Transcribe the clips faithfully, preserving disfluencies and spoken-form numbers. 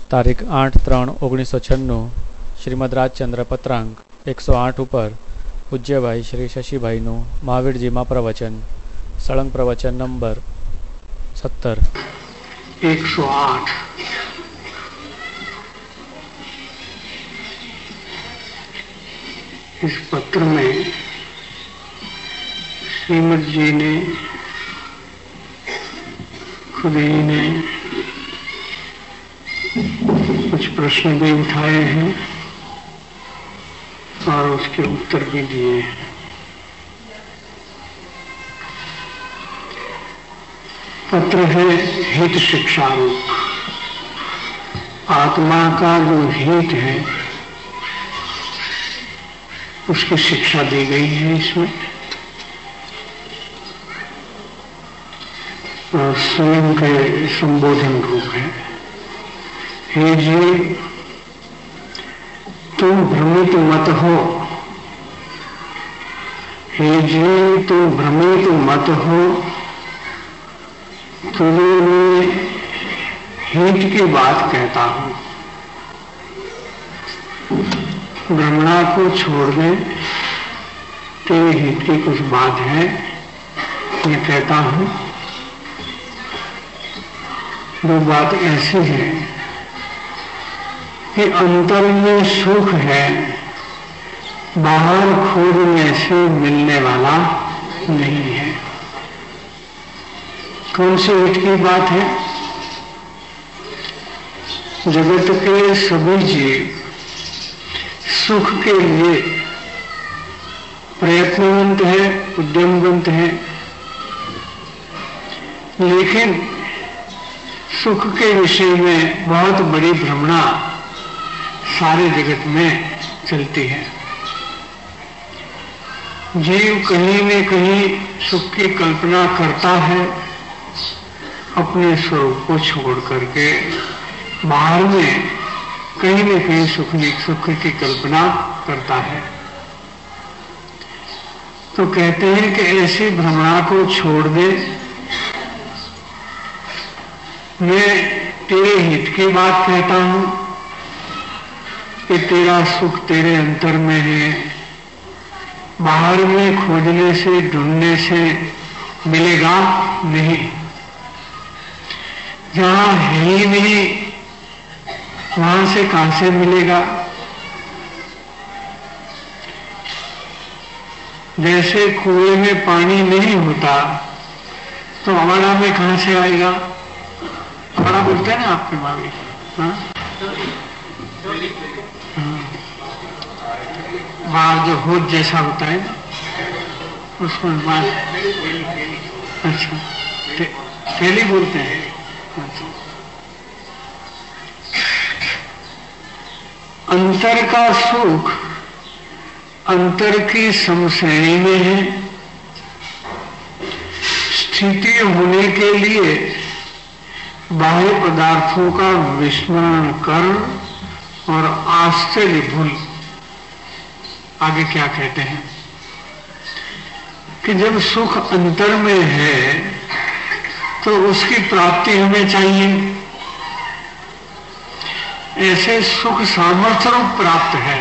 તારીખ આઠ ત્રણ ઓગણીસો છન્નું શ્રીમદ રાજચંદ્ર પત્રાંક એકસો આઠ ઉપર પૂજ્યભાઈ શ્રી શશીભાઈનું મહાવીરજીમાં પ્રવચન સળંગ પ્રવચન નંબર સત્તર एक सौ आठ। इस पत्र में श्रीमद जी ने खुद ही ने कुछ प्रश्न भी उठाए हैं और उसके उत्तर भी दिए हैं। पत्र है हित शिक्षा रूप। आत्मा का जो हित है उसकी शिक्षा दी गई है इसमें, और स्वयं के संबोधन रूप है। हे जी, तुम भ्रमित मत हो। हे जी, तुम भ्रमित मत हो। तुझे मैं हित की बात कहता हूं। भ्रमणा को छोड़ दे, तेरे हित की कुछ बात है, मैं कहता हूं। वो बात ऐसी है कि अंतर में सुख है, बाहर खोजने से मिलने वाला नहीं है। कौन सी हित की बात है? जगत के सभी जीव सुख के लिए प्रयत्नवंत है, उद्यमवंत है, लेकिन सुख के विषय में बहुत बड़ी भ्रमणा सारे जगत में चलती है। जीव कहीं न कहीं सुख की कल्पना करता है, अपने स्वरूप को छोड़ करके बाहर में कहीं न कहीं सुख सुख की कल्पना करता है। तो कहते हैं कि ऐसी भ्रमणा को छोड़ दे, मैं तेरे हित की बात कहता हूं कि तेरा सुख तेरे अंतर में है, बाहर में खोजने से ढूंढने से मिलेगा नहीं। जहां है ही नहीं वहां से कहां से मिलेगा? जैसे कुएं में पानी नहीं होता तो अवाड़ा में कहां से आएगा? अवाड़ा बोलते हैं ना आपके मावी? हाँ, बाहर जो होद जैसा होता है ना, उसमें बाहर अच्छा थैली बोलते हैं। अंतर का सुख अंतर की समश्रेणी में है। स्थिति होने के लिए बाह्य पदार्थों का विस्मरण कर और आश्चर्य भूल। आगे क्या कहते हैं कि जब सुख अंतर में है तो उसकी प्राप्ति हमें चाहिए। ऐसे सुख सामर्थ्य रूप प्राप्त है।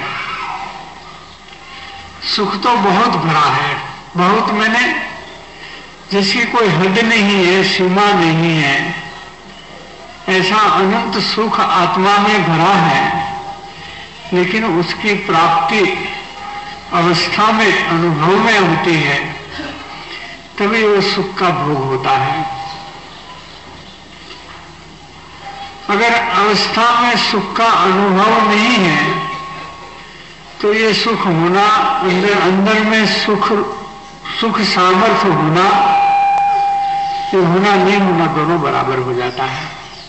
सुख तो बहुत भरा है, बहुत मैंने जिसकी कोई हद नहीं है, सीमा नहीं है, ऐसा अनंत सुख आत्मा में भरा है, लेकिन उसकी प्राप्ति अवस्था में, अनुभव में होती है, तभी वो सुख का भोग होता है। अगर अवस्था में सुख का अनुभव नहीं है तो ये सुख होना, अंदर अंदर में सुख सुख सामर्थ्य होना, ये होना नहीं होना दोनों बराबर हो जाता है।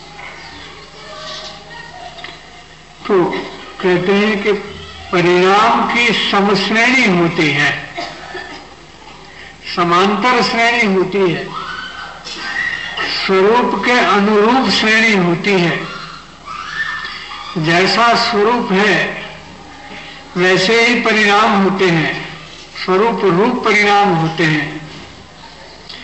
तो कहते हैं कि परिणाम की समश्रेणी होती है, समांतर श्रेणी होती है, स्वरूप के अनुरूप श्रेणी होती है। जैसा स्वरूप है वैसे ही परिणाम होते हैं, स्वरूप रूप परिणाम होते हैं।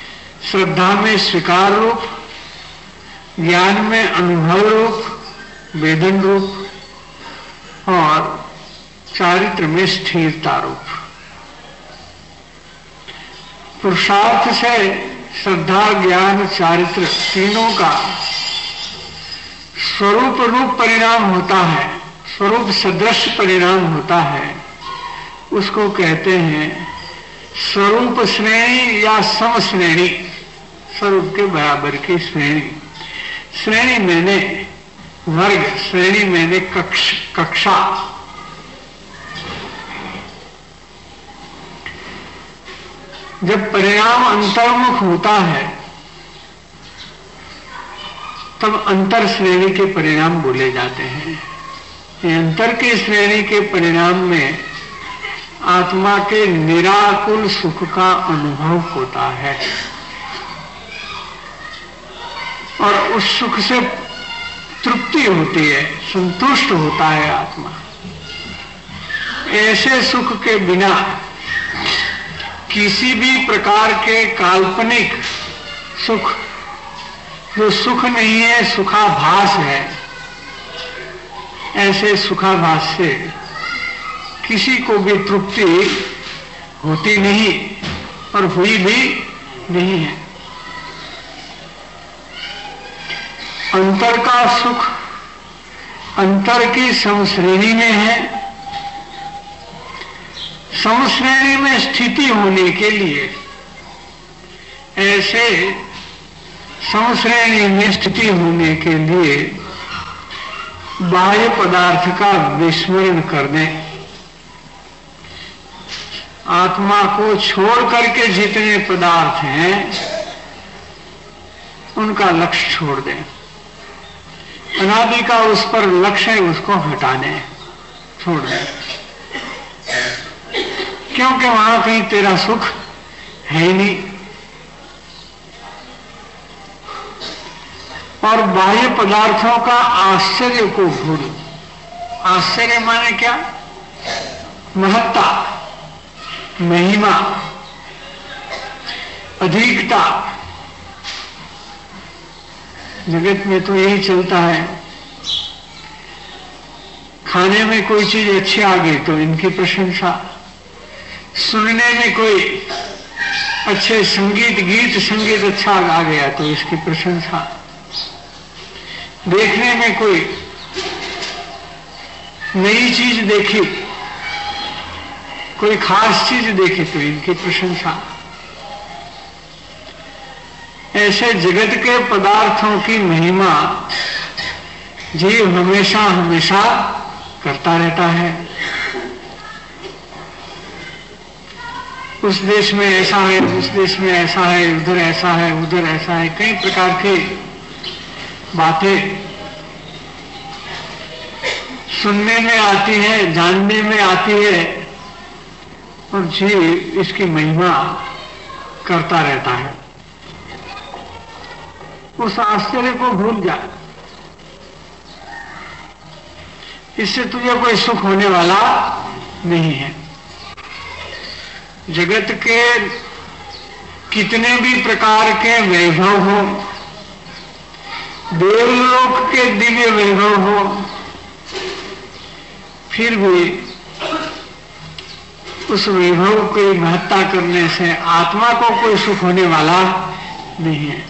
श्रद्धा में स्वीकार रूप, ज्ञान में अनुभव रूप, वेदन रूप और चारित्र में स्थिरता रूप। पुरुषार्थ से श्रद्धा, ज्ञान, चारित्र तीनों का स्वरूप रूप परिणाम होता है, स्वरूप सदृश परिणाम होता है, उसको कहते हैं स्वरूप श्रेणी या सम श्रेणी, स्वरूप के बराबर की श्रेणी। श्रेणी मैंने वर्ग, श्रेणी मैंने कक्ष कक्षा। जब परिणाम अंतर्मुख होता है तब अंतर श्रेणी के परिणाम बोले जाते हैं। ये अंतर की श्रेणी के परिणाम में आत्मा के निराकुल सुख का अनुभव होता है और उस सुख से तृप्ति होती है, संतुष्ट होता है आत्मा। ऐसे सुख के बिना किसी भी प्रकार के काल्पनिक सुख, जो सुख नहीं है, सुखाभास है, ऐसे सुखाभास से किसी को भी तृप्ति होती नहीं और हुई भी नहीं है। अंतर का सुख अंतर की समश्रेणी में है। समश्रेणी में स्थिति होने के लिए, ऐसे समश्रेणी में स्थिति होने के लिए बाह्य पदार्थ का विस्मरण कर दें। आत्मा को छोड़ करके जितने पदार्थ हैं उनका लक्ष्य छोड़ दें। अनादि का उस पर लक्ष्य है, उसको हटा दें, छोड़ दें, क्योंकि वहां कहीं तेरा सुख है ही नहीं। और बाह्य पदार्थों का आश्चर्य को भूल। आश्चर्य माने क्या? महत्ता, महिमा, अधिकता। जगत में तो यही चलता है, खाने में कोई चीज अच्छी आ गई तो इनकी प्रशंसा, सुनने में कोई अच्छे संगीत गीत संगीत अच्छा आ गया तो इसकी प्रशंसा, देखने में कोई नई चीज देखी, कोई खास चीज देखी तो इनकी प्रशंसा। ऐसे जगत के पदार्थों की महिमा जीव हमेशा हमेशा करता रहता है। उस देश में ऐसा है, उस देश में ऐसा है, उधर ऐसा है, उधर ऐसा है, कई प्रकार की बातें सुनने में आती है, जानने में आती है और जीव इसकी महिमा करता रहता है। उस आश्चर्य को भूल जा, इससे तुझे कोई सुख होने वाला नहीं है। जगत के कितने भी प्रकार के वैभव हो, देवलोक के दिव्य वैभव हो, फिर भी उस वैभव की महत्ता करने से आत्मा को कोई सुख होने वाला नहीं है।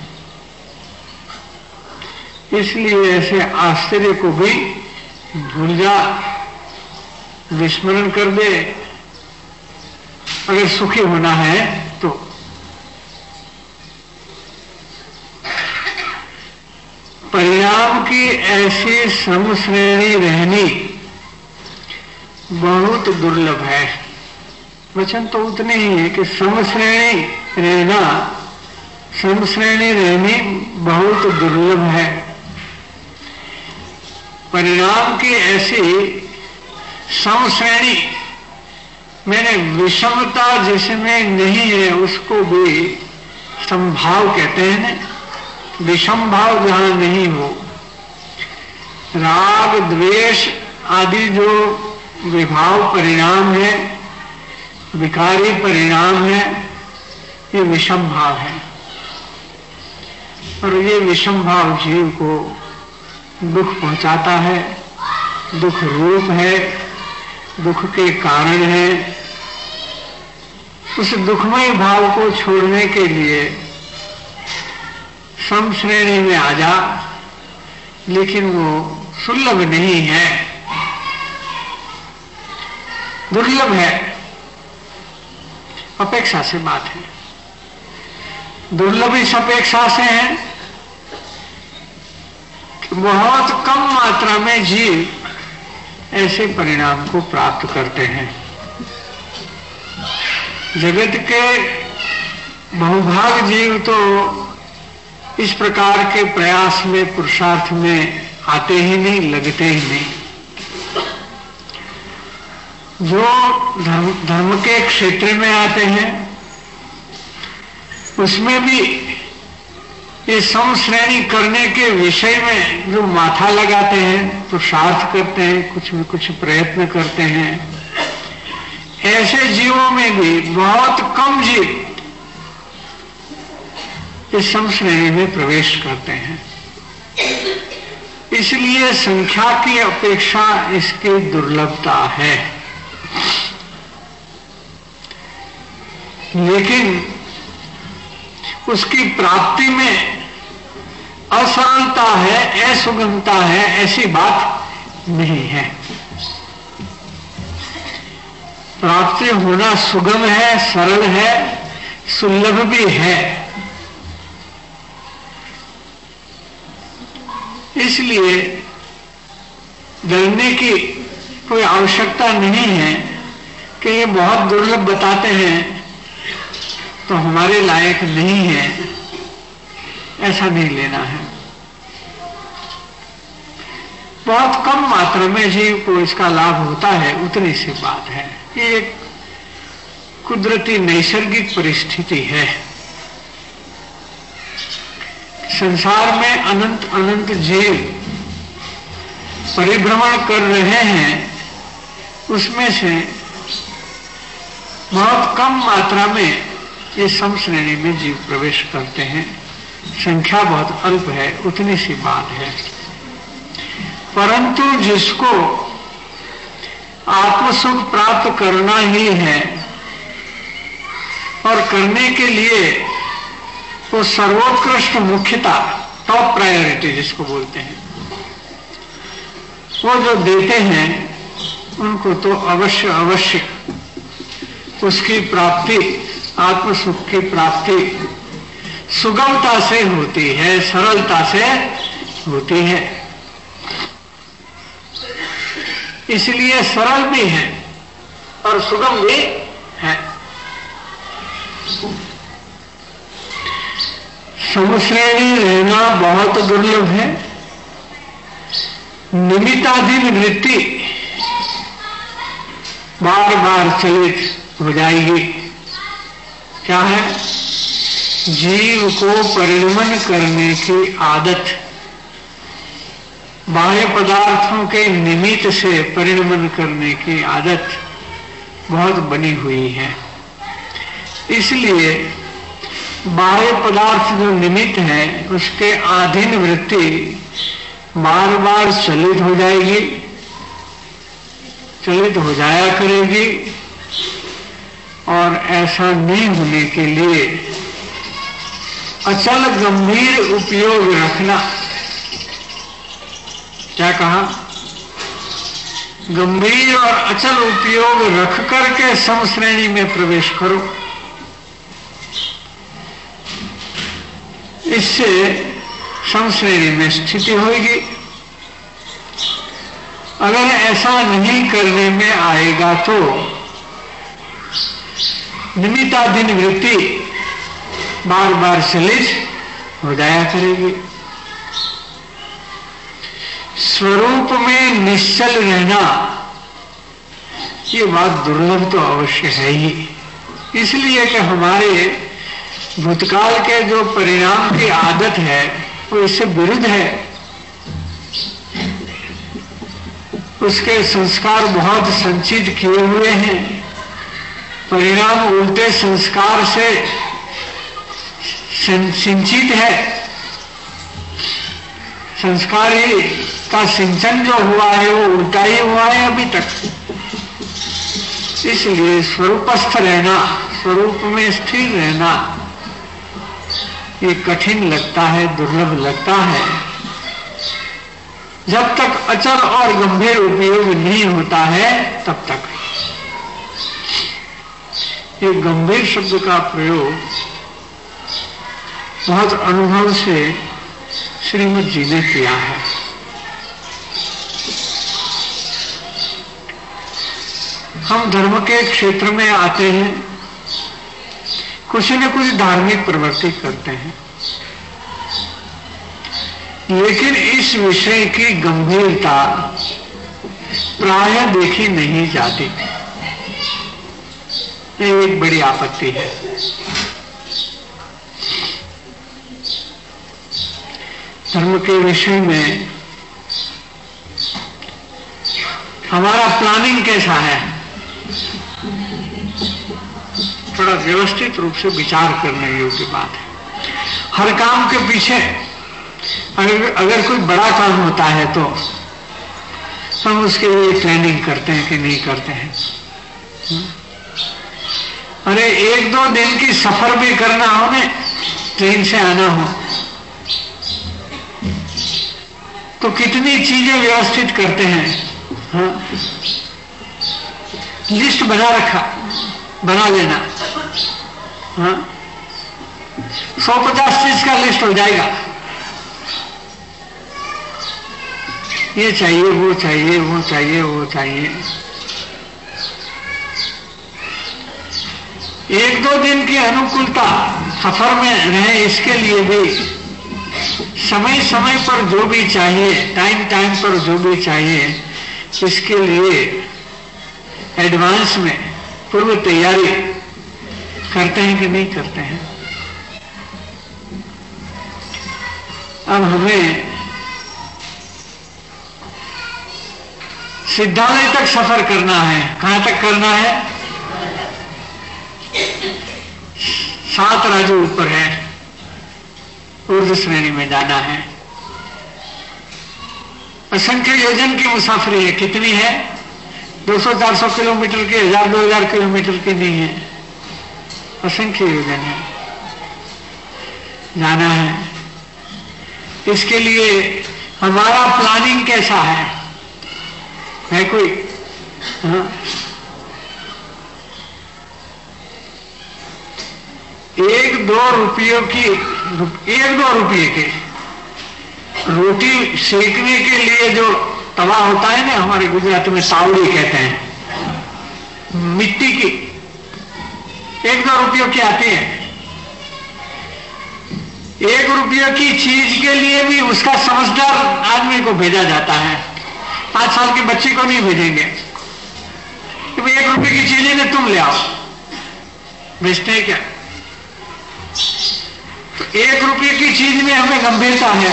इसलिए ऐसे आश्चर्य को भी भूल जा, विस्मरण कर दे अगर सुखी होना है तो। परिणाम की ऐसी समश्रेणी रहनी बहुत दुर्लभ है। वचन तो उतने ही है कि समश्रेणी रहना, समश्रेणी रहनी बहुत दुर्लभ है। परिणाम की ऐसी समश्रेणी, मैंने विषमता जिसमें नहीं है उसको भी संभाव कहते हैं ना। विषम भाव जहां नहीं हो, राग द्वेष आदि जो विभाव परिणाम है, विकारी परिणाम है, ये विषम भाव है। और ये विषम भाव जीव को दुख पहुंचाता है, दुख रूप है, दुख के कारण है। उस दुखमय भाव को छोड़ने के लिए सम श्रेणी में आ जा, लेकिन वो सुलभ नहीं है, दुर्लभ है। अपेक्षा से बात है। दुर्लभ इस अपेक्षा से है कि बहुत कम मात्रा में जीव ऐसे परिणाम को प्राप्त करते हैं। जगत के बहुभाग जीव तो इस प्रकार के प्रयास में, पुरुषार्थ में आते ही नहीं, लगते ही नहीं। जो धर्म धर्म के क्षेत्र में आते हैं उसमें भी ये समश्रेणी करने के विषय में जो माथा लगाते हैं, पुरुषार्थ करते हैं, कुछ भी कुछ प्रयत्न करते हैं, ऐसे जीवों में भी बहुत कम जीव इस समश्रेणी में प्रवेश करते हैं। इसलिए संख्या की अपेक्षा इसकी दुर्लभता है। लेकिन उसकी प्राप्ति में असरलता है, असुगमता है, ऐसी बात नहीं है। प्राप्ति होना सुगम है, सरल है, सुलभ भी है। इसलिए डरने की कोई आवश्यकता नहीं है कि ये बहुत दुर्लभ बताते हैं तो हमारे लायक नहीं है, ऐसा नहीं लेना है। बहुत कम मात्रा में जीव को इसका लाभ होता है, उतनी सी बात है। ये एक कुदरती नैसर्गिक परिस्थिति है। संसार में अनंत अनंत जीव परिभ्रमण कर रहे हैं, उसमें से बहुत कम मात्रा में ये समश्रेणी में जीव प्रवेश करते हैं। संख्या बहुत अल्प है, उतनी सी बात है। परंतु जिसको आत्मसुख प्राप्त करना ही है और करने के लिए वो सर्वोत्कृष्ट मुख्यता, टॉप प्रायोरिटी जिसको बोलते हैं, वो जो देते हैं उनको तो अवश्य अवश्य उसकी प्राप्ति, आत्मसुख की प्राप्ति सुगमता से होती है, सरलता से होती है। इसलिए सरल भी है और सुगम भी है। समश्रेणी रहना बहुत दुर्लभ है। निमित्ताधीन वृत्ति बार बार चलित हो जाएगी। क्या है? जीव को परिणमन करने की आदत, बाह्य पदार्थों के निमित्त से परिणमन करने की आदत बहुत बनी हुई है। इसलिए बाह्य पदार्थ जो निमित्त है उसके अधीन वृत्ति बार बार चलित हो जाएगी, चलित हो जाया करेगी। और ऐसा नहीं होने के लिए अचल गंभीर उपयोग रखना। क्या कहा? गंभीर और अचल उपयोग रख करके समश्रेणी में प्रवेश करो। इससे समश्रेणी में स्थिति होगी। अगर ऐसा नहीं करने में आएगा तो निमित्ताधीन वृत्ति बार बार चलित हो जाया करेगी। स्वरूप में निश्चल रहना ये बात दुर्लभ तो अवश्य है ही। इसलिए कि हमारे भूतकाल के जो परिणाम की आदत है वो इससे विरुद्ध है। उसके संस्कार बहुत संचित किए हुए हैं। परिणाम उल्टे संस्कार से सिंचित है। संस्कार ही का सिंचन जो हुआ है वो उल्टा ही हुआ है अभी तक। इसलिए स्वरूपस्थ रहना, स्वरूप में स्थिर रहना ये कठिन लगता है, दुर्लभ लगता है। जब तक अचल और गंभीर उपयोग नहीं होता है तब तक। ये गंभीर शब्द का प्रयोग बहुत अनुभव से श्रीमद जी ने किया है। हम धर्म के क्षेत्र में आते हैं, कुछ न कुछ धार्मिक प्रवृत्ति करते हैं, लेकिन इस विषय की गंभीरता प्रायः देखी नहीं जाती। ये एक बड़ी आपत्ति है। धर्म के विषय में हमारा प्लानिंग कैसा है, थोड़ा व्यवस्थित रूप से विचार करने योग्य बात है। हर काम के पीछे अगर अगर कोई बड़ा काम होता है तो हम उसके लिए प्लानिंग करते हैं कि नहीं करते हैं। अरे एक दो दिन की सफर भी करना हो ना, ट्रेन से आना हो, तो कितनी चीजें व्यवस्थित करते हैं। हाँ? लिस्ट बना रखा, बना लेना। हाँ? सौ पचास चीज का लिस्ट हो जाएगा। ये चाहिए, वो चाहिए, वो चाहिए, वो चाहिए। एक दो दिन की अनुकूलता सफर में रहे, इसके लिए भी समय समय पर जो भी चाहिए, टाइम टाइम पर जो भी चाहिए, इसके लिए एडवांस में पूर्व तैयारी करते हैं कि नहीं करते हैं। अब हमें सिद्धालय तक सफर करना है। कहां तक करना है? सात राज्यों ऊपर है, ऊर्ध्व श्रेणी में जाना है। असंख्य योजन की मुसाफरी है। कितनी है? दो सौ चार सौ किलोमीटर की, हजार दो हजार किलोमीटर की नहीं है, असंख्य योजन है, जाना है। इसके लिए हमारा प्लानिंग कैसा है? है कोई? हाँ? एक दो रुपयों की, एक दो रुपये की रोटी सेकने के लिए जो तवा होता है ना, हमारे गुजराती में तावड़ी कहते हैं, मिट्टी की, एक दो रुपयों की आती है। एक रुपये की चीज के लिए भी उसका समझदार आदमी को भेजा जाता है। पांच साल के बच्चे को नहीं भेजेंगे कि भाई एक रुपये की चीज है ना, तुम ले आओ। भेजते हैं क्या? तो एक रुपये की चीज में हमें गंभीरता है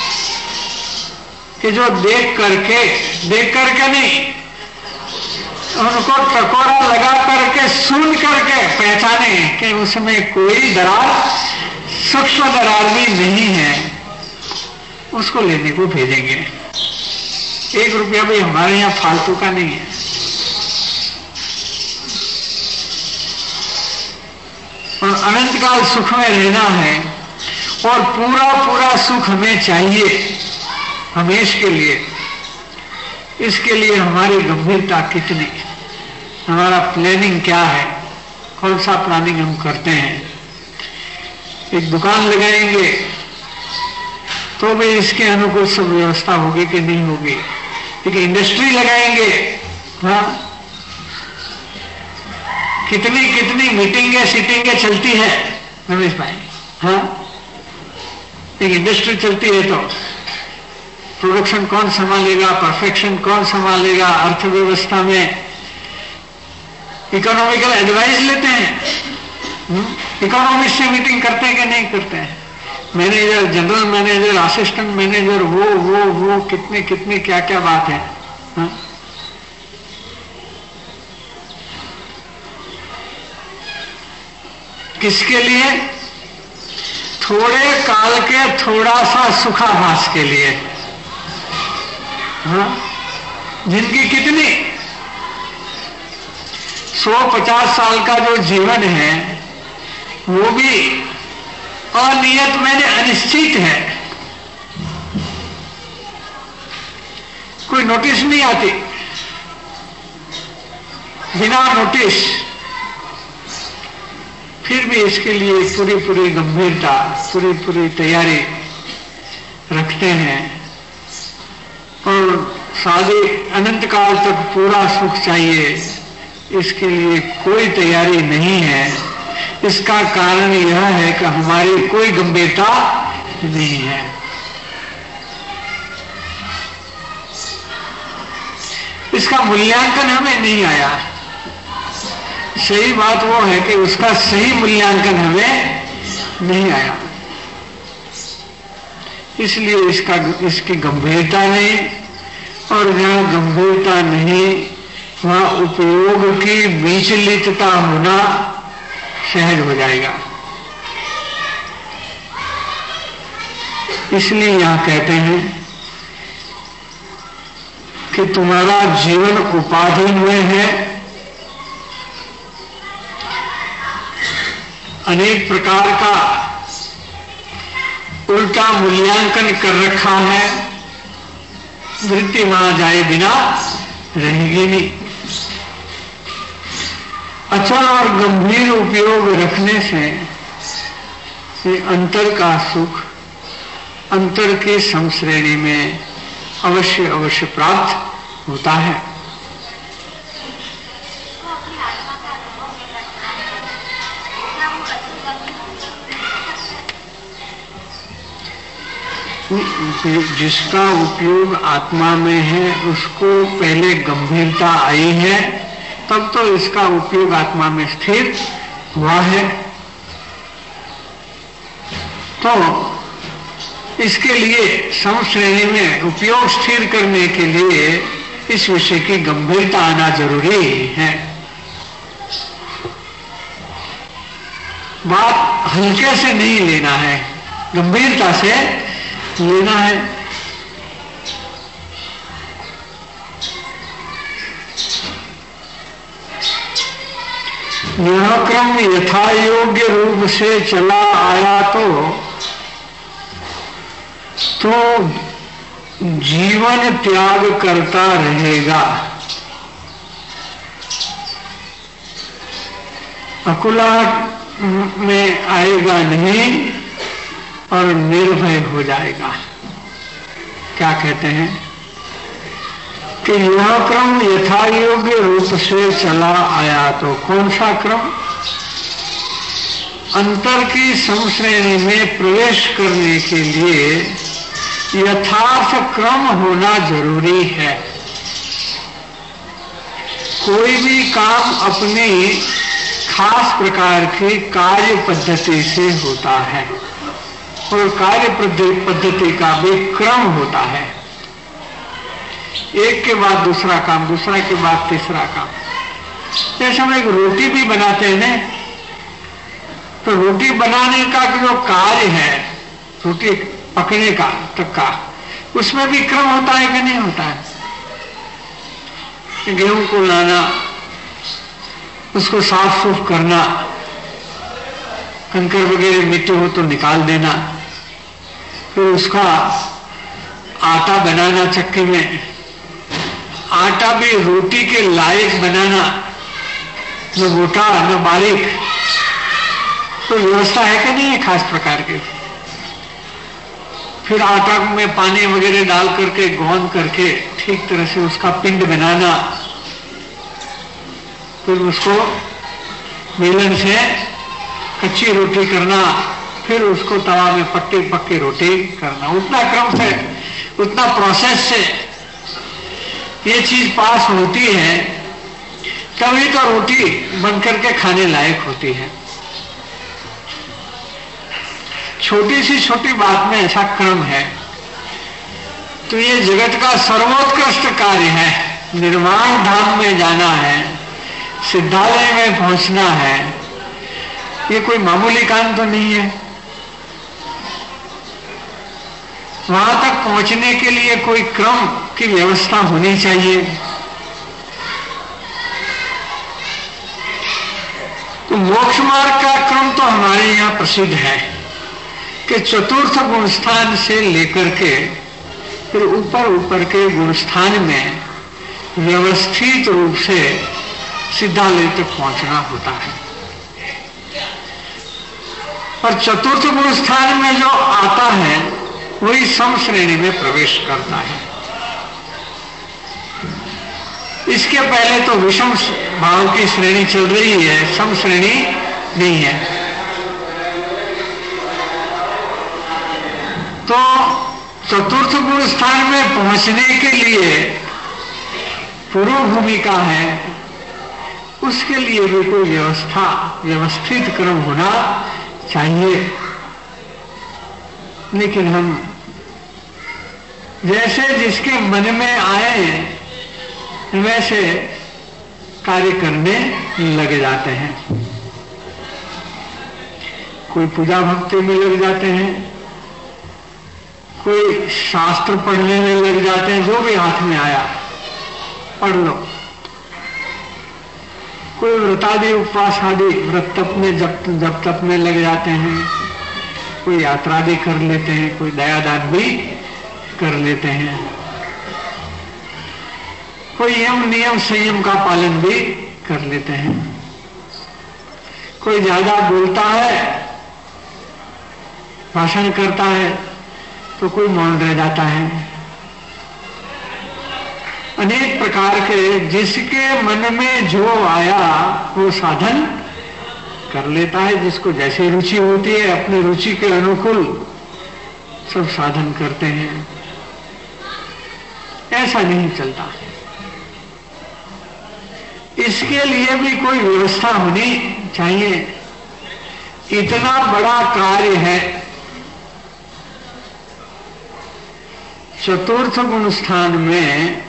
कि जो देख करके, देख करके नहीं, उनको टकोरा लगा करके, सुन करके पहचाने कि उसमें कोई दरार, सूक्ष्म दरार भी नहीं है, उसको लेने को भेजेंगे। एक रुपया भी हमारे यहां फालतू का नहीं है। और अनंत काल सुख में रहना है, और पूरा पूरा सुख हमें चाहिए हमेशा के लिए। इसके लिए हमारी गंभीरता कितनी, हमारा प्लानिंग क्या है, कौन सा प्लानिंग हम करते हैं। एक दुकान लगाएंगे तो भी इसके अनुकूल सब व्यवस्था होगी कि नहीं होगी। एक इंडस्ट्री लगाएंगे, हाँ, कितनी कितनी मीटिंगें सीटिंगें चलती है रमेश भाई। हाँ, एक इंडस्ट्री चलती है तो प्रोडक्शन कौन संभालेगा, परफेक्शन कौन संभालेगा, अर्थव्यवस्था में इकोनॉमिकल एडवाइस लेते हैं, इकोनॉमिस्ट से मीटिंग करते हैं कि नहीं करते हैं। Manager, general manager, assistant manager, वो वो वो कितने कितने क्या क्या बात है। हा? किसके लिए? थोड़े काल के थोड़ा सा सुखाभास के लिए, हाँ, जिनकी कितनी सौ पचास साल का जो जीवन है वो भी अनियत मैंने अनिश्चित है, कोई नोटिस नहीं आती, बिना नोटिस, फिर भी इसके लिए पूरी पूरी गंभीरता, पूरी पूरी तैयारी रखते हैं और शादी अनंत काल तक पूरा सुख चाहिए, इसके लिए कोई तैयारी नहीं है। इसका कारण यह है कि हमारी कोई गंभीरता नहीं है। इसका मूल्यांकन हमें नहीं आया। सही बात वो है कि उसका सही मूल्यांकन हमें नहीं आया, इसलिए इसका इसकी गंभीरता नहीं, और जहां गंभीरता नहीं वहां उपयोग की विचलितता होना सहज हो जाएगा। इसलिए यहां कहते हैं कि तुम्हारा जीवन उपाधि में है, अनेक प्रकार का उल्टा मूल्यांकन कर रखा है, वृत्ति वहां जाए बिना रहेगी नहीं। अचल और गंभीर उपयोग रखने से अंतर का सुख अंतर की समश्रेणी में अवश्य अवश्य प्राप्त होता है। जिसका उपयोग आत्मा में है उसको पहले गंभीरता आई है, तब तो इसका उपयोग आत्मा में स्थिर हुआ है। तो इसके लिए समश्रेणी में उपयोग स्थिर करने के लिए इस विषय की गंभीरता आना जरूरी है। बात हल्के से नहीं लेना है, गंभीरता से लेना है। यह क्रम यथा योग्य रूप से चला आया तो तो जीवन त्याग करता रहेगा, अकुलाहट में आएगा नहीं और निर्भय हो जाएगा। क्या कहते हैं कि यह क्रम यथा योग्य रूप से चला आया तो, कौन सा क्रम? अंतर की समश्रेणी में प्रवेश करने के लिए यथार्थ क्रम होना जरूरी है। कोई भी काम अपनी खास प्रकार की कार्य पद्धति से होता है और कार्य पद्धति का भी क्रम होता है। एक के बाद दूसरा काम, दूसरा के बाद तीसरा काम। जैसे हम एक रोटी भी बनाते हैं ना, तो रोटी बनाने का जो कार्य है, रोटी पकने का तक का, उसमें भी क्रम होता है कि नहीं होता है? गेहूं को लाना, उसको साफ सुफ करना, कंकर वगैरह मिट्टी हो तो निकाल देना, फिर उसका आटा बनाना चक्की में, आटा भी रोटी के लायक बनाना, न मोटा न बारीक। तो व्यवस्था है कि नहीं है खास प्रकार की। फिर आटा में पानी वगैरह डाल करके गौंद करके ठीक तरह से उसका पिंड बनाना, फिर उसको बेलन से कच्ची रोटी करना, फिर उसको तवा में पट्टी पक्की रोटी करना। उतना क्रम से, उतना प्रोसेस से ये चीज पास होती है, तभी तो रोटी बनकर के खाने लायक होती है। छोटी सी छोटी बात में ऐसा क्रम है, तो ये जगत का सर्वोत्कृष्ट कार्य है। निर्वाण धाम में जाना है, सिद्धालय में पहुंचना है, ये कोई मामूली काम तो नहीं है। वहां तक पहुंचने के लिए कोई क्रम की व्यवस्था होनी चाहिए। तो मोक्ष मार्ग का क्रम तो हमारे यहाँ प्रसिद्ध है कि चतुर्थ गुण स्थान से लेकर के फिर ऊपर ऊपर के गुण स्थान में व्यवस्थित रूप से सिद्धालय तक पहुंचना होता है। और चतुर्थ गुण स्थान में जो आता है वही सम श्रेणी में प्रवेश करता है। इसके पहले तो विषम भाव की श्रेणी चल रही है, सम श्रेणी नहीं है। तो चतुर्थ गुण स्थान में पहुंचने के लिए पूर्व भूमिका है, उसके लिए भी कोई व्यवस्था व्यवस्थित क्रम होना चाहिए। लेकिन हम जैसे जिसके मन में आए वैसे कार्य करने लग जाते हैं। कोई पूजा भक्ति में लग जाते हैं, कोई शास्त्र पढ़ने में लग जाते हैं, जो भी हाथ में आया पढ़ लो। कोई व्रतादि उपवास आदि व्रत तप में जब जब तप में लग जाते हैं, कोई यात्रा भी कर लेते हैं, कोई दयादान भी कर लेते हैं, कोई यम नियम संयम का पालन भी कर लेते हैं। कोई ज्यादा बोलता है, भाषण करता है, तो कोई मौन रह जाता है। अनेक प्रकार के जिसके मन में जो आया वो साधन कर लेता है। जिसको जैसे रुचि होती है अपनी रुचि के अनुकूल सब साधन करते हैं। ऐसा नहीं चलता। इसके लिए भी कोई व्यवस्था होनी चाहिए। इतना बड़ा कार्य है। चतुर्थ गुण स्थान में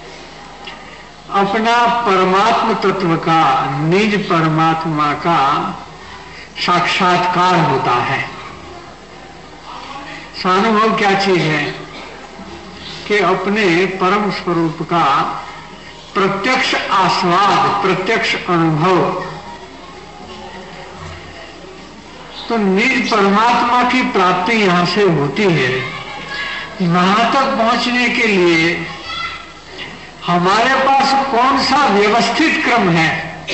अपना परमात्म तत्व का, निज परमात्मा का साक्षात्कार होता है। स्वानुभव क्या चीज है कि अपने परम स्वरूप का प्रत्यक्ष आस्वाद, प्रत्यक्ष अनुभव। तो निज परमात्मा की प्राप्ति यहां से होती है। वहां तक पहुंचने के लिए हमारे पास कौन सा व्यवस्थित क्रम है?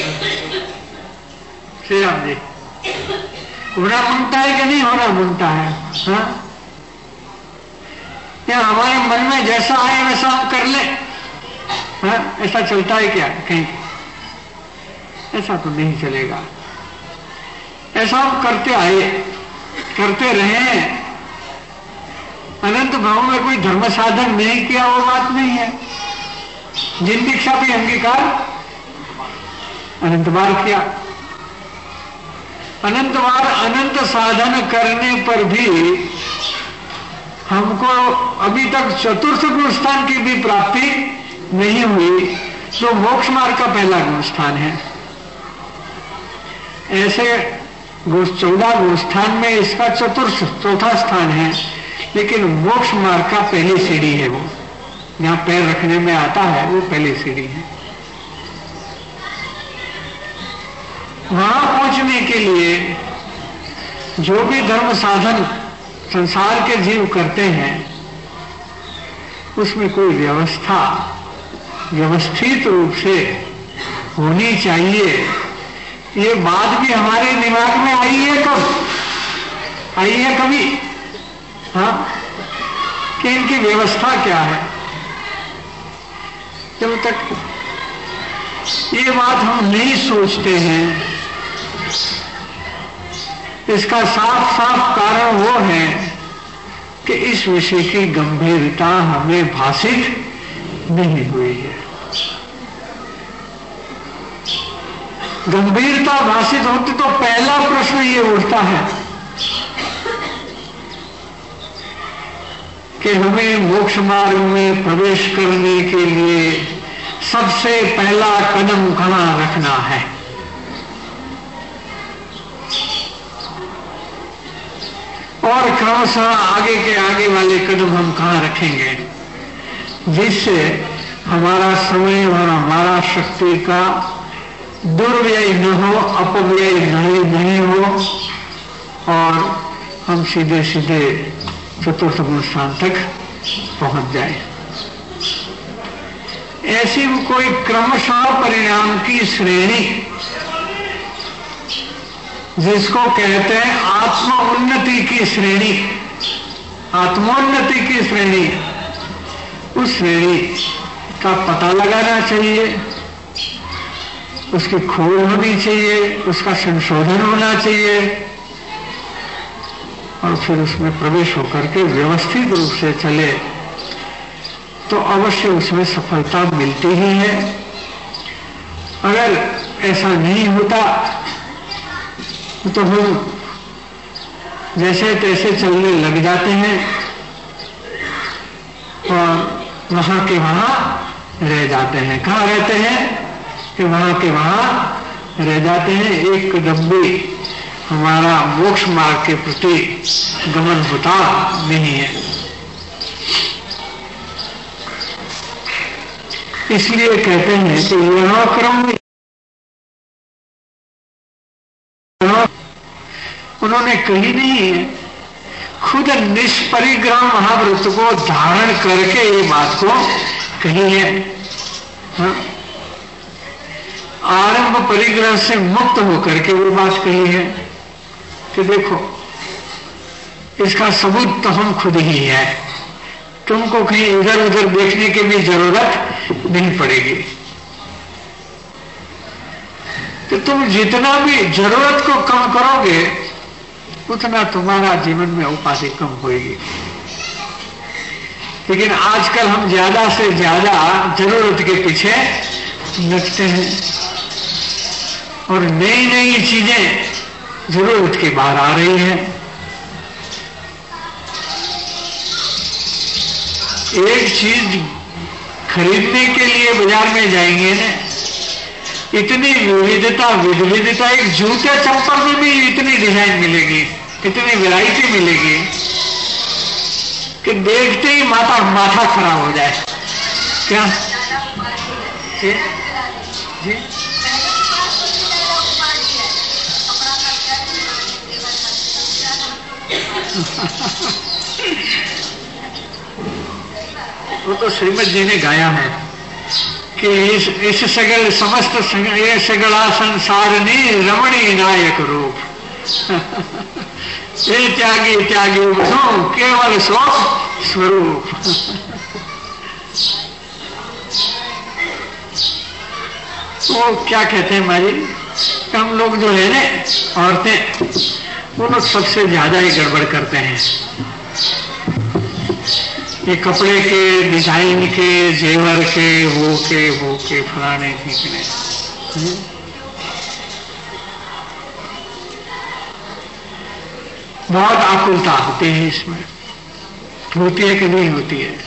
श्री राम जी, होना मांगता है कि नहीं होना मांगता है? हाँ? या हमारे मन में जैसा आए वैसा हम कर ले? हाँ? ऐसा चलता है क्या कहीं? ऐसा तो नहीं चलेगा। ऐसा हम करते आए, करते रहे। अनंत भाव में कोई धर्म साधन नहीं किया वो बात नहीं है। जिन दीक्षा भी अंगीकार अनंत बार किया, अनंत बार अनंत साधन करने पर भी हमको अभी तक चतुर्थ गुण स्थान की भी प्राप्ति नहीं हुई, जो मोक्ष मार्ग का पहला गुण स्थान है। ऐसे चौदह गुण स्थान में इसका चतुर्थ चौथा स्थान है, लेकिन मोक्ष मार्ग का पहली सीढ़ी है। वो जहां पैर रखने में आता है वो पहली सीढ़ी है। वहां पहुंचने के लिए जो भी धर्म साधन संसार के जीव करते हैं उसमें कोई व्यवस्था व्यवस्थित रूप से होनी चाहिए। ये बात भी हमारे दिमाग में आई है कब? आई है कभी? हाँ, कि इनकी व्यवस्था क्या है? जब तक ये बात हम नहीं सोचते हैं, इसका साफ साफ कारण वो है कि इस विषय की गंभीरता हमें भाषित नहीं हुई है। गंभीरता भाषित होती तो पहला प्रश्न ये उठता है कि हमें मोक्ष मार्ग में प्रवेश करने के लिए सबसे पहला कदम कहां रखना है। और क्रमशः आगे के आगे वाले कदम हम कहाँ रखेंगे, जिससे हमारा समय और हमारा शक्ति का दुर्व्यय न हो, अपव्यय नहीं, नहीं हो और हम सीधे सीधे चतुर्थ गुण स्थान तक पहुंच जाए। ऐसी कोई क्रमशः परिणाम की श्रेणी जिसको कहते हैं आत्मोन्नति की श्रेणी, आत्मोन्नति की श्रेणी, उस श्रेणी का पता लगाना चाहिए, उसकी खोज होनी चाहिए, उसका संशोधन होना चाहिए और फिर उसमें प्रवेश होकर के व्यवस्थित रूप से चले तो अवश्य उसमें सफलता मिलती ही है। अगर ऐसा नहीं होता तो हम जैसे तैसे चलने लग जाते हैं और वहां के वहां रह जाते हैं। कहाँ रहते हैं कि वहां के वहां रह जाते हैं, एक कदम भी हमारा मोक्ष मार्ग के प्रति गमन होता नहीं है। इसलिए कहते हैं कि यह क्रम उन्होंने कही नहीं है, खुद निष्परिग्रह महाव्रत को धारण करके ये बात को कही है। हाँ? आरंभ परिग्रह से मुक्त होकर के वो बात कही है कि देखो इसका सबूत तो हम खुद ही है, तुमको कहीं इधर उधर देखने की भी जरूरत नहीं पड़ेगी कि तुम जितना भी जरूरत को कम करोगे उतना तुम्हारा जीवन में उपाधि कम होगी। लेकिन आजकल हम ज्यादा से ज्यादा जरूरत के पीछे लगते हैं और नई नई चीजें जरूरत के बाहर आ रही हैं। एक चीज खरीदने के लिए बाजार में जाएंगे ना, इतनी विविधता विविधता, एक जूते चप्पल में भी इतनी डिजाइन मिलेगी, इतनी वैरायटी मिलेगी कि देखते ही माथा माथा खराब हो जाए। क्या जी जी वो तो श्रीमद जी ने गाया है कि इस इस सगल समस्त ये सगला संसार ने रमणी नायक रूप ये त्यागी त्यागी बनो केवल सो स्वरूप। वो क्या कहते हैं माजी, हम लोग जो है ना औरतें, वो लोग सबसे ज्यादा ही गड़बड़ करते हैं। ये कपड़े के डिजाइन के, जेवर के, वो के वो के फलाने ठीकने, बहुत आकुलता होती है इसमें। होती है कि नहीं होती है?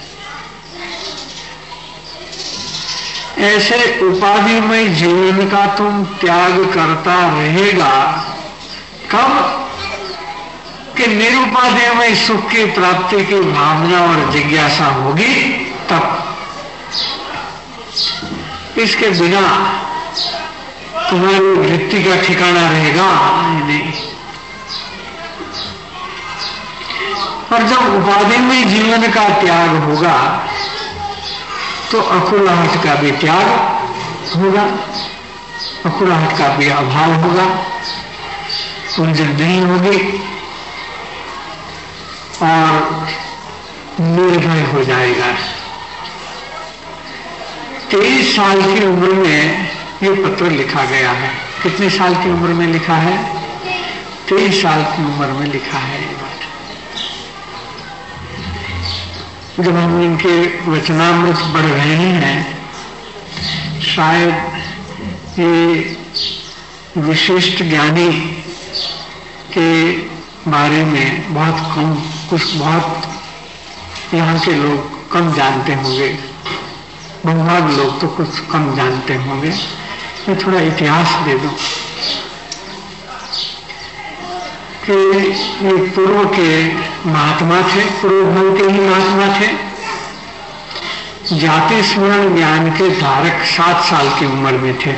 ऐसे उपाधिमय जीवन का तुम त्याग करता रहेगा कब कि निरुपाधिमय सुख की प्राप्ति की भावना और जिज्ञासा होगी तब। इसके बिना तुम्हारी वृत्ति का ठिकाना रहेगा नहीं। और जब उपाधिमय जीवन का त्याग होगा तो अकुलाहट का भी त्याग होगा, अकुलाहट का भी अभाव होगा, उलझन नहीं होगी और निर्भय हो जाएगा। तेईस साल की उम्र में ये पत्र लिखा गया है। कितने साल की उम्र में लिखा है? तेईस साल की उम्र में लिखा है ये बात। जब हम इनके वचनामृत पढ़ रहे हैं, शायद ये विशिष्ट ज्ञानी के बारे में बहुत कम, कुछ बहुत यहाँ के लोग कम जानते होंगे, बहुभाग लोग तो कुछ कम जानते होंगे। मैं थोड़ा इतिहास दे दूं। कि ये पूर्व के महात्मा थे, पूर्व भाव के ही महात्मा थे। जाति स्मरण ज्ञान के धारक सात साल की उम्र में थे।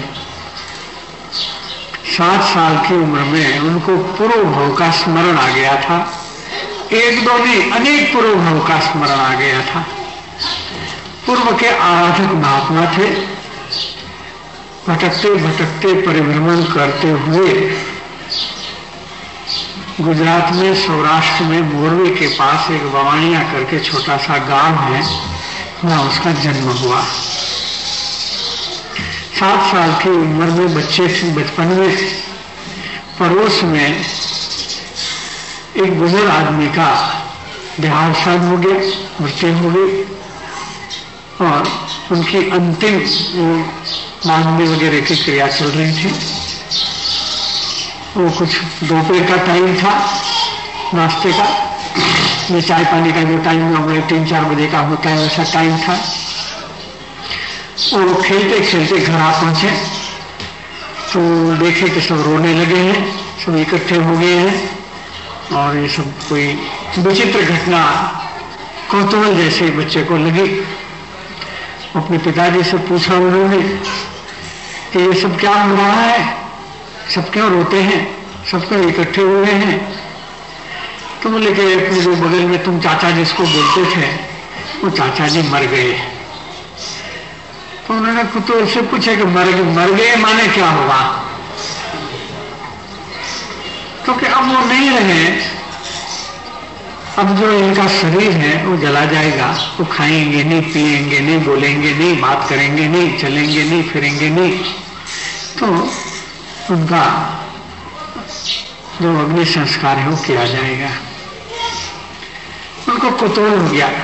सात साल की उम्र में उनको पूर्व भाव का स्मरण आ गया था। एक दो नहीं, अनेक पूर्व भाव का स्मरण आ गया था। पूर्व के आराधक महात्मा थे। भटकते भटकते परिभ्रमण करते हुए गुजरात में, सौराष्ट्र में मोरवी के पास एक बवाणिया करके छोटा सा गांव है, वहां उसका जन्म हुआ। सात साल की उम्र में बच्चे थे। बचपन में पड़ोस में एक बुजुर्ग आदमी का देहावसान हो गया, मृत्यु हो गई और उनकी अंतिम मांगने वगैरह की क्रिया चल रही थी। वो कुछ दोपहर का टाइम था, नाश्ते का, ये चाय पानी का जो टाइम हमारे तीन चार बजे का होता है वैसा टाइम था। वो खेलते खेलते घर आ पहुंचे तो देखे कि सब रोने लगे हैं, सब इकट्ठे हो गए हैं और ये सब कोई विचित्र घटना कौतूहल जैसे बच्चे को लगी। अपने पिताजी से पूछा उन्होंने कि ये सब क्या हो रहा है, सब क्यों रोते हैं, सब क्यों इकट्ठे हुए हैं। तो बोले कि अपने जो बगल में तुम चाचा जिसको बोलते थे वो चाचा जी मर गए। तो उन्होंने कुतूहल से पूछा कि मर गए मर गए माने क्या होगा, क्योंकि अब वो नहीं रहे, अब जो इनका शरीर है वो जला जाएगा। वो खाएंगे नहीं, पिएंगे नहीं, बोलेंगे नहीं, बात करेंगे नहीं, चलेंगे नहीं, फिरेंगे नहीं। तो उनका जो अग्नि संस्कार है वो किया जाएगा। उनको कुतूहल हो गया,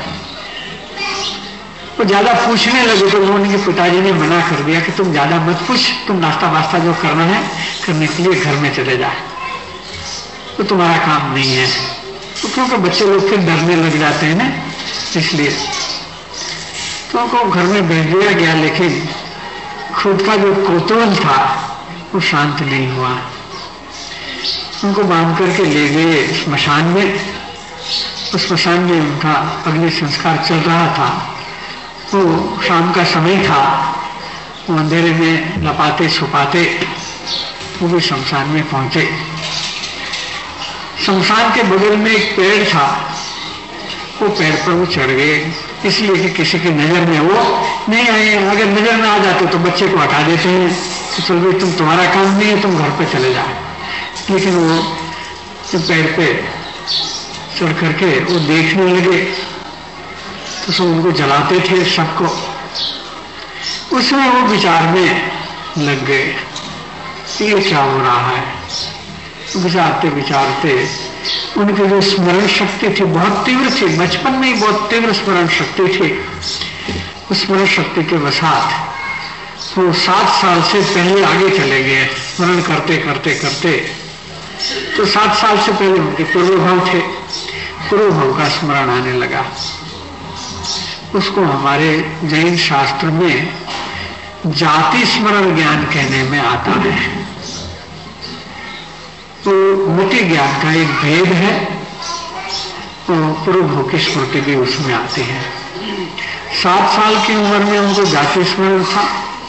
वो ज्यादा पूछने लगे तो उन्होंने पिताजी ने मना कर दिया कि तुम ज्यादा मत पूछ, तुम नाश्ता वास्ता जो करना है करने के लिए घर में चले जाए, तो तुम्हारा काम नहीं है। तो क्योंकि बच्चे लोग फिर डरने लग जाते हैं ना, इसलिए तो उनको घर में भेज दिया गया। लेकिन खुद का जो कौतूहल था वो शांत नहीं हुआ। उनको बांध करके ले गए स्मशान में। उस स्मशान में उनका अग्नि संस्कार चल रहा था। वो शाम का समय था, वो अंधेरे में लपाते छुपाते वो भी शमशान में पहुंचे। शमशान के बगल में एक पेड़ था, वो पेड़ पर वो चढ़ गए, इसलिए कि किसी की नजर में वो नहीं आए। अगर नजर में आ जाते तो बच्चे को हटा देते हैं तो चल भाई तुम, तुम्हारा काम नहीं है, तुम घर पे चले जाओ। लेकिन वो जब पेड़ पे चढ़ करके वो देखने लगे तो सब उनको जलाते थे सबको। उसमें वो विचार में लग गए, ये क्या हो रहा है। विचारते विचारते उनकी जो स्मरण शक्ति थी बहुत तीव्र थी, बचपन में ही बहुत तीव्र स्मरण शक्ति थी। उस स्मरण शक्ति के वसात वो सात साल से पहले आगे चले गए स्मरण करते करते करते। तो सात साल से पहले उनके पूर्व भाव थे, पूर्व भाव का स्मरण आने लगा। उसको हमारे जैन शास्त्र में जाति स्मरण ज्ञान कहने में आता है। तो मति ज्ञान का एक भेद है, तो पूर्व भाव की स्मृति भी उसमें आती है। सात साल की उम्र में उनको जाति स्मरण था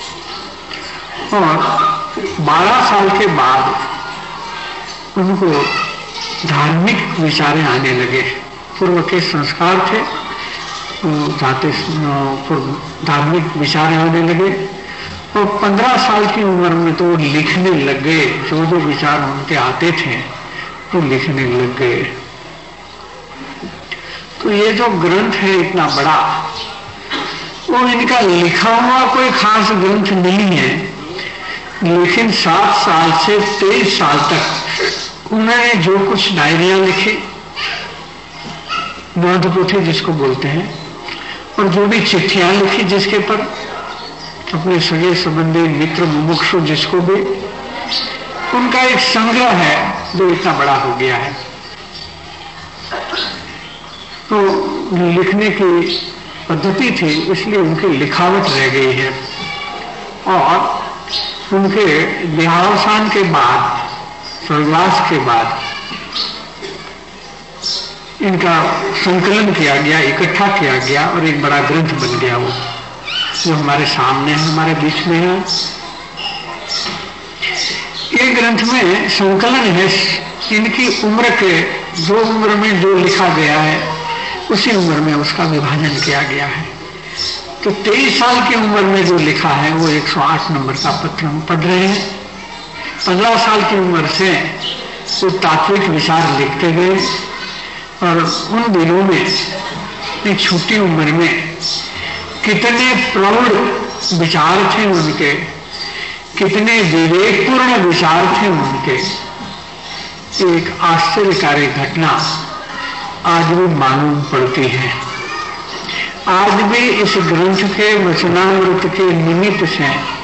और बारह साल के बाद उनको धार्मिक विचारें आने लगे। पूर्व के संस्कार थे, जाते धार्मिक विचार आने लगे और पंद्रह साल की उम्र में तो लिखने लग गए। जो जो विचार उनके आते थे वो लिखने लग गए। तो ये जो ग्रंथ है इतना बड़ा, वो इनका लिखा हुआ कोई खास ग्रंथ नहीं है, लेकिन सात साल से तेईस साल तक उन्होंने जो कुछ डायरियां लिखी, नोंदपोथी जिसको बोलते हैं, और जो भी चिट्ठियां लिखी जिसके पर अपने सगे संबंधी मित्र मुमुक्षु जिसको भी, उनका एक संग्रह है जो इतना बड़ा हो गया है। तो लिखने की पद्धति थी इसलिए उनकी लिखावट रह गई है। और उनके देहावसान के बाद, स्वर्गवास के बाद इनका संकलन किया गया, इकट्ठा किया गया और एक बड़ा ग्रंथ बन गया वो, जो हमारे सामने है, हमारे बीच में है। ये ग्रंथ में संकलन है इनकी उम्र के, जो उम्र में जो लिखा गया है उसी उम्र में उसका विभाजन किया गया है। तो तेईस साल की उम्र में जो लिखा है वो एक सौ आठ नंबर का पत्र हम पढ़ रहे हैं। पंद्रह साल की उम्र से वो तात्विक विचार लिखते गए और उन दिनों में, इतनी छोटी उम्र में कितने प्रौढ़ विचार थे उनके, कितने विवेकपूर्ण विचार थे उनके। एक आश्चर्यकारी घटना आज भी मालूम पड़ती है। आज भी इस ग्रंथ के वचनामृत के निमित्त से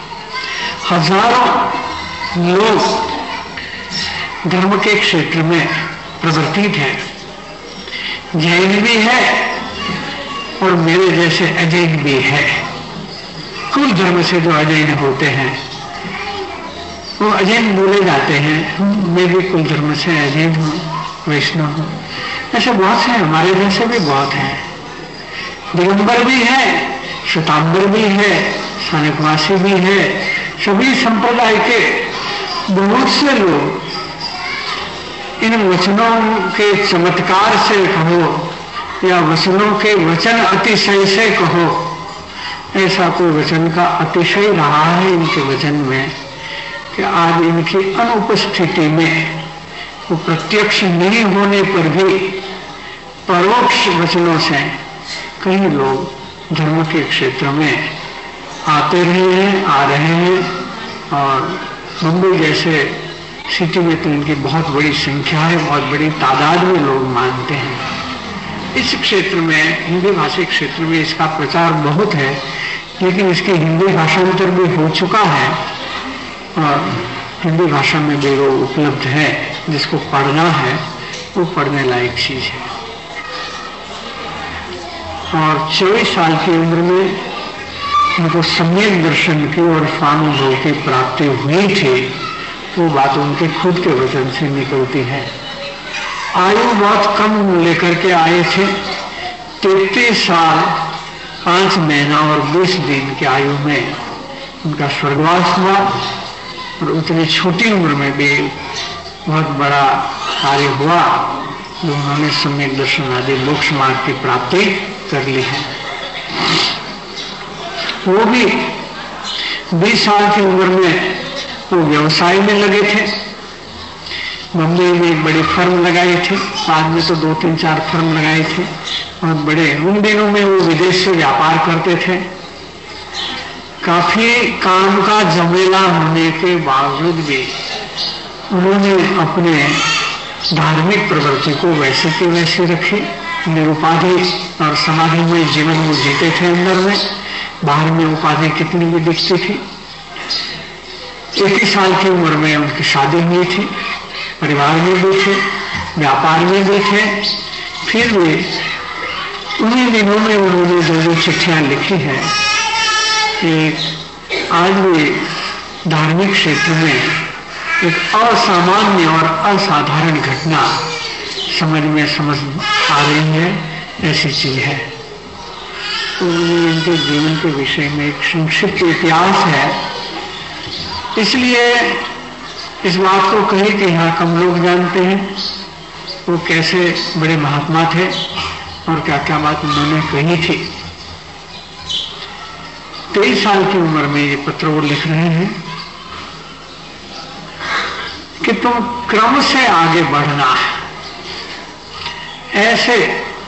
हजारों लोग धर्म के क्षेत्र में प्रवर्तित हैं। जैन भी है और मेरे जैसे अजैन भी है। कुल धर्म से जो अजैन होते हैं वो अजैन बोले जाते हैं। मैं भी कुल धर्म से अजैन हूँ, वैष्णव हूँ। ऐसे बहुत से, हमारे जैसे भी बहुत हैं। दिगंबर भी है, श्वेतांबर भी है, सानिकवासी भी है। सभी संप्रदाय के बहुत से लोग इन वचनों के चमत्कार से कहो या वचनों के वचन अतिशय से कहो, ऐसा कोई वचन का अतिशय रहा है इनके वचन में कि आज इनकी अनुपस्थिति में, वो प्रत्यक्ष नहीं होने पर भी परोक्ष वचनों से कई लोग धर्म के क्षेत्र में आते रहे हैं, आ रहे हैं। और मुंबई जैसे सिटी में तो इनकी बहुत बड़ी संख्या है, बहुत बड़ी तादाद में लोग मानते हैं। इस क्षेत्र में, हिंदी भाषी क्षेत्र में इसका प्रचार बहुत है, लेकिन इसकी हिंदी भाषांतर भी हो चुका है और हिंदी भाषा में भी वो उपलब्ध है। जिसको पढ़ना है वो पढ़ने लायक चीज है। और चौबीस साल की उम्र में उनको सम्यक दर्शन की और स्वानुभव की प्राप्ति हुई थी। वो बात उनके खुद के वचन से निकलती है। आयु बहुत कम लेकर के आए थे। तैतीस साल पांच महीना और बीस दिन की आयु में उनका स्वर्गवास हुआ और उतनी छोटी उम्र में भी बहुत बड़ा कार्य हुआ जो उन्होंने सम्यक दर्शन आदि मोक्ष मार्ग की प्राप्ति कर ली है। वो भी बीस साल की उम्र में वो व्यवसाय में लगे थे। बम्बई में एक बड़ी फर्म लगाई थी, बाद में तो दो तीन चार फर्म लगाए थे और बड़े। उन दिनों में वो विदेश से व्यापार करते थे। काफी काम का झमेला होने के बावजूद भी उन्होंने अपने धार्मिक प्रवृत्ति को वैसे के वैसे रखी। निरुपाधि और समाधि में जीवन वो जीते थे अंदर में। बाहर में उपाधि कितनी भी दिखती थी। इक्कीस साल की उम्र में उनकी शादी हुई थी। परिवार में भी थे, व्यापार में भी थे। फिर भी उन्हीं दिनों में उन्होंने जो जो चिट्ठियां लिखी है कि आज भी धार्मिक क्षेत्र में एक असामान्य और असाधारण घटना समझ में समझ आ रही है, ऐसी चीज है। तो इनके जीवन के विषय में एक संक्षिप्त इतिहास है। इसलिए इस बात को कहे कि यहाँ कम लोग जानते हैं वो कैसे बड़े महात्मा थे और क्या क्या बात उन्होंने कही थी। तेईस साल की उम्र में ये पत्र वो लिख रहे हैं कि तुम क्रम से आगे बढ़ना है, ऐसे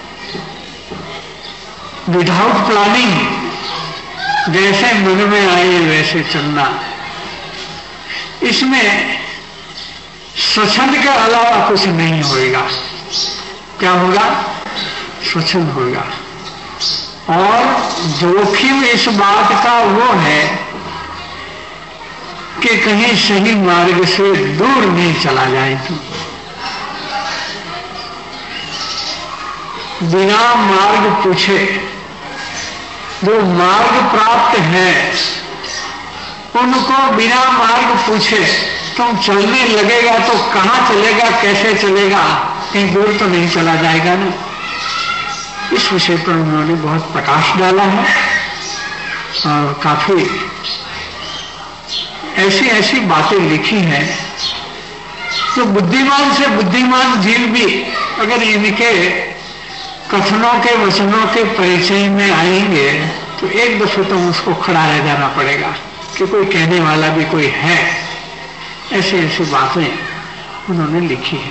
विदाउट प्लानिंग जैसे मन में आए वैसे चलना। इसमें स्वच्छंद के अलावा कुछ नहीं होगा। क्या होगा? स्वच्छंद होगा। और जोखिम इस बात का वो है कि कहीं सही मार्ग से दूर नहीं चला जाए तो। बिना मार्ग पूछे जो मार्ग प्राप्त है उनको बिना मार्ग पूछे तुम चलने लगेगा तो कहां चलेगा, कैसे चलेगा, कहीं दूर तो नहीं चला जाएगा ना। इस विषय पर उन्होंने बहुत प्रकाश डाला है और काफी ऐसी ऐसी बातें लिखी हैं जो बुद्धिमान से बुद्धिमान जीव भी अगर इनके कथनों के वचनों के परिचय में आएंगे तो एक दफे तो उसको खड़ा रह जाना पड़ेगा कि कोई कहने वाला भी कोई है। ऐसी ऐसी बातें उन्होंने लिखी है।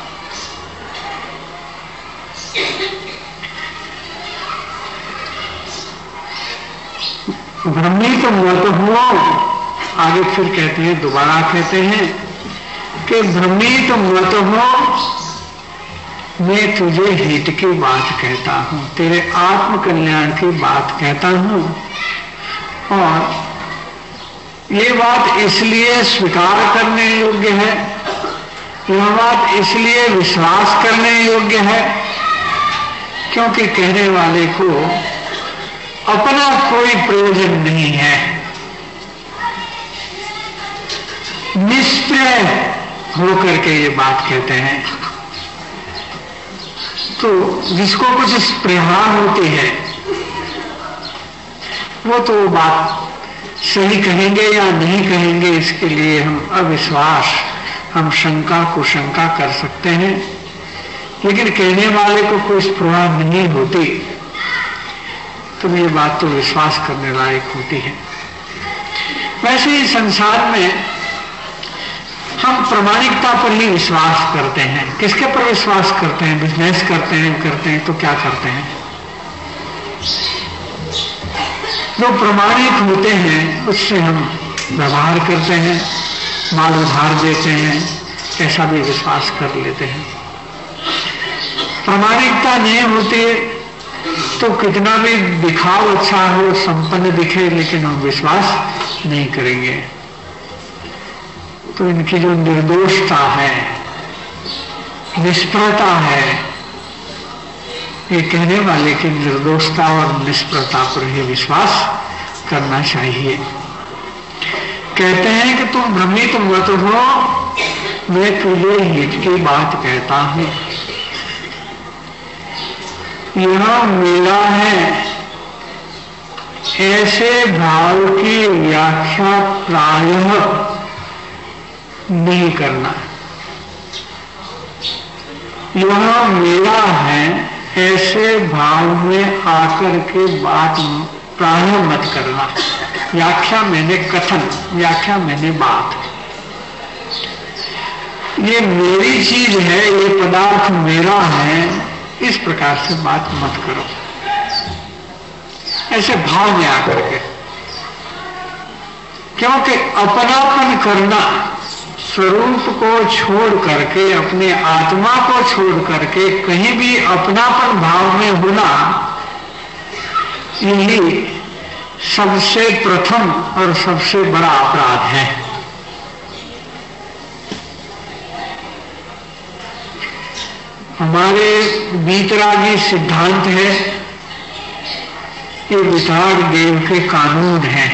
ब्रह्मी तो मत हो, आगे फिर कहते हैं, दोबारा कहते हैं कि ब्रह्मी तो मत हो, मैं तुझे हित की बात कहता हूं, तेरे आत्म कल्याण की बात कहता हूं। और ये बात इसलिए स्वीकार करने योग्य है, यह बात इसलिए विश्वास करने योग्य है क्योंकि कहने वाले को अपना कोई प्रयोजन नहीं है, निष्प्रय होकर के ये बात कहते हैं। तो जिसको कुछ स्पृहा होती है वो तो बात सही कहेंगे या नहीं कहेंगे, इसके लिए हम अविश्वास, हम शंका कुशंका कर सकते हैं। लेकिन कहने वाले को कोई स्पृहा नहीं होती तो ये बात तो विश्वास करने लायक होती है। वैसे ही संसार में हम प्रामाणिकता पर ही विश्वास करते हैं। किसके पर विश्वास करते हैं? बिजनेस करते हैं करते हैं तो क्या करते हैं? जो प्रामाणिक होते हैं उससे हम व्यवहार करते हैं, माल उधार देते हैं, ऐसा भी विश्वास कर लेते हैं। प्रामाणिकता नहीं होती तो कितना भी दिखाव अच्छा हो, संपन्न दिखे, लेकिन हम विश्वास नहीं करेंगे। तो इनकी जो निर्दोषता है, निष्प्रता है, ये कहने वाले की निर्दोषता और निष्प्रता पर ही विश्वास करना चाहिए। कहते हैं कि तुम भ्रमित मत हो, मैं तुझे हित की बात कहता हूं। यह मेरा है, ऐसे भाव की व्याख्या प्रायः नहीं करना। यह मेरा है ऐसे भाव में आकर के बात प्रायः मत करना। व्याख्या मैंने कथन, व्याख्या मैंने बात। ये मेरी चीज है, ये पदार्थ मेरा है, इस प्रकार से बात मत करो, ऐसे भाव में आकर के। क्योंकि अपनापन करना, स्वरूप को छोड़ करके, अपने आत्मा को छोड़ करके कहीं भी अपनापन भाव में होना, यही सबसे प्रथम और सबसे बड़ा अपराध है। हमारे बीतरागी सिद्धांत है, ये वितराग देव के कानून है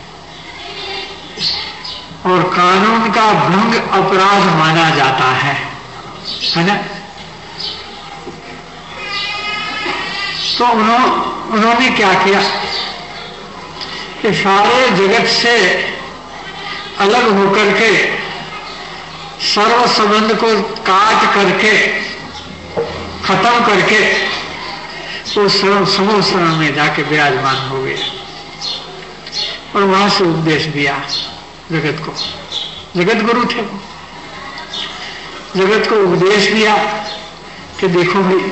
और कानून का भंग अपराध माना जाता है, है ना। तो उन्हों, उन्होंने क्या किया कि सारे जगत से अलग होकर के, सर्व संबंध को काट करके, खत्म करके, तो सर्व समोसरण में जाके विराजमान हो गए और वहां से उपदेश दिया जगत को। जगत गुरु थे, जगत को उपदेश दिया कि देखो भाई,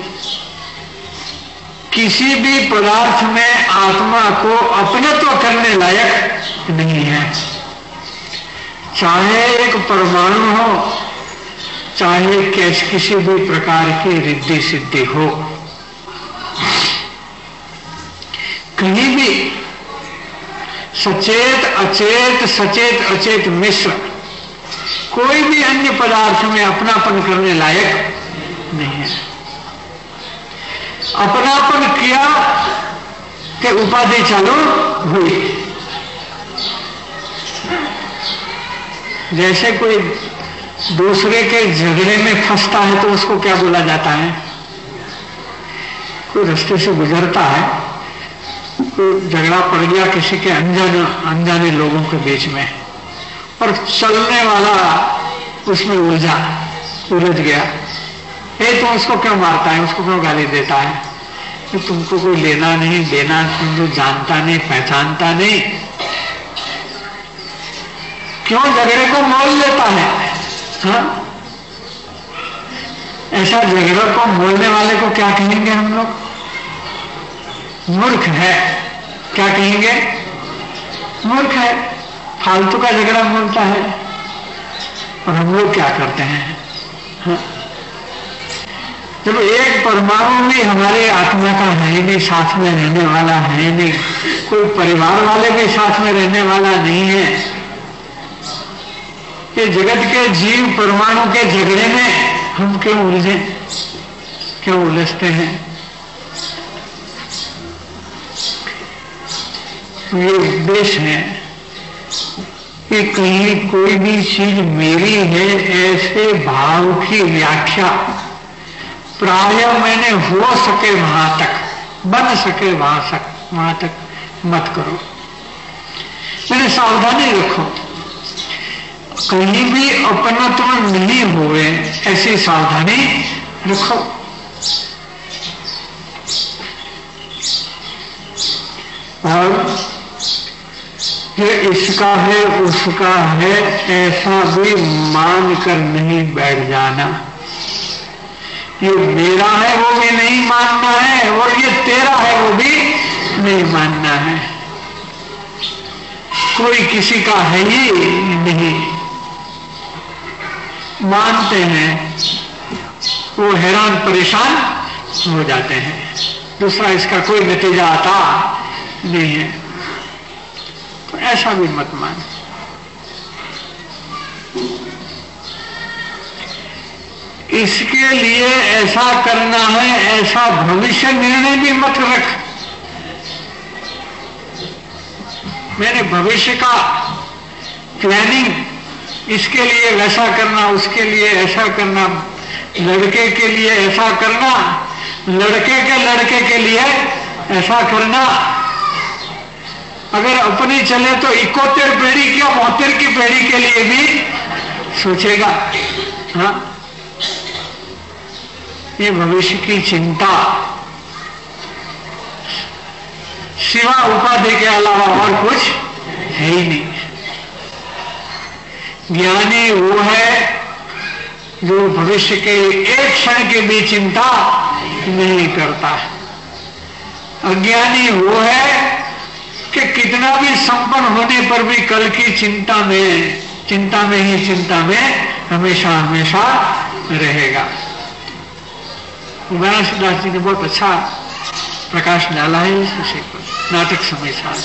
किसी भी पदार्थ में आत्मा को अपनत्व करने लायक नहीं है। चाहे एक परमाणु हो, चाहे कैसे किसी भी प्रकार की रिद्धि सिद्धि हो, कहीं भी सचेत अचेत, सचेत अचेत मिश्र कोई भी अन्य पदार्थ में अपनापन करने लायक नहीं है। अपनापन किया कि उपाधि चालू हुई। जैसे कोई दूसरे के झगड़े में फंसता है तो उसको क्या बोला जाता है? कोई रास्ते से गुजरता है, कोई झगड़ा पड़ गया किसी के अनजाने अनजाने लोगों के बीच में, और चलने वाला उसमें उलझा उलझ गया, ये तो उसको क्यों मारता है, उसको क्यों गाली देता है? कि तुमको कोई लेना नहीं देना, तुमको जानता नहीं पहचानता नहीं, क्यों झगड़े को मोल लेता है? हाँ? ऐसा झगड़े को मोलने वाले को क्या कहेंगे हम लोग? मूर्ख है। क्या कहेंगे? मूर्ख है, फालतू का झगड़ा मोलता है। और हम लोग क्या करते हैं? हाँ? जब एक परमाणु भी हमारे आत्मा का है नहीं, साथ में रहने वाला है नहीं, कोई परिवार वाले भी साथ में रहने वाला नहीं है, ये जगत के जीव परमाणु के झगड़े में हम क्यों उलझे, क्यों उलझते हैं? ये उद्देश्य है कि कहीं कोई भी चीज मेरी है ऐसे भाव की व्याख्या प्राय मैंने हो सके वहां तक, बन सके वहां तक वहां तक मत करो। मैंने सावधानी रखो, कहीं भी अपनत्व नहीं हुए ऐसी सावधानी रखो। और ये इसका है उसका है ऐसा भी मान कर नहीं बैठ जाना। ये मेरा है वो भी नहीं मानना है, और ये तेरा है वो भी नहीं मानना है। कोई किसी का है ही नहीं। मानते हैं वो हैरान परेशान हो जाते हैं, दूसरा इसका कोई नतीजा आता नहीं है। तो ऐसा भी मत मान। इसके लिए ऐसा करना है ऐसा भविष्य निर्णय भी मत रख। मैंने भविष्य का प्लानिंग, इसके लिए वैसा करना, उसके लिए ऐसा करना, लड़के के लिए ऐसा करना, लड़के के लड़के के लिए ऐसा करना। अगर अपनी चले तो इकोतेर पीढ़ी की और मोहत्तर की पीढ़ी के लिए भी सोचेगा। हाँ, ये भविष्य की चिंता सिवा उपाधि के अलावा और कुछ है ही नहीं। ज्ञानी वो है जो भविष्य के एक क्षण की भी चिंता नहीं करता। अज्ञानी वो है कि कितना भी संपन्न होने पर भी कल की चिंता में चिंता में ही चिंता में हमेशा हमेशा रहेगा। दास जी ने बहुत अच्छा प्रकाश डाला है इस विषय पर, नाटक समय साल।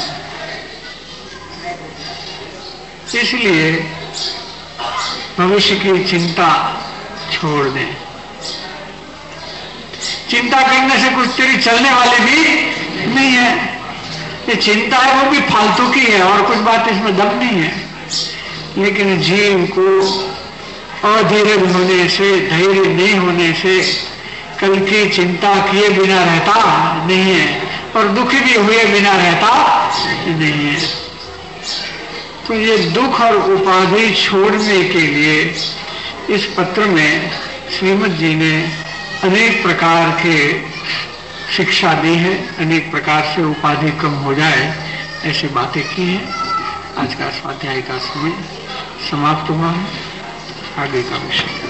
इसलिए भविष्य की चिंता छोड़ दें। चिंता करने से कुछ तेरी चलने वाली भी नहीं है। ये चिंता है वो भी फालतू की है और कुछ बात इसमें दम नहीं है। लेकिन जीव को अधीरज होने से, धैर्य नहीं होने से कल की चिंता किए बिना रहता नहीं है, और दुखी भी हुए बिना रहता नहीं है। तो ये दुख और उपाधि छोड़ने के लिए इस पत्र में श्रीमद जी ने अनेक प्रकार के शिक्षा दी है, अनेक प्रकार से उपाधि कम हो जाए ऐसी बातें की हैं। आज का स्वाध्याय का समय समाप्त हुआ है। आगे का विषय